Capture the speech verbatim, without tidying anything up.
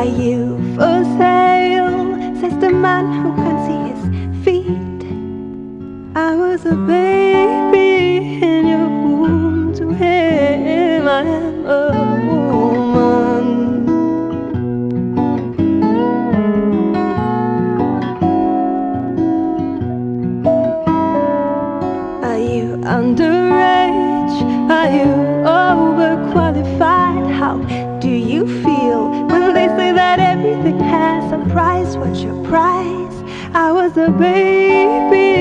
Are you for sale? Says the man who can't see his feet. I was a baby in your womb. To him I am a woman. Are you underage? Are you overqualified? How do you feel when they say that everything has a price? What's your price? I was a baby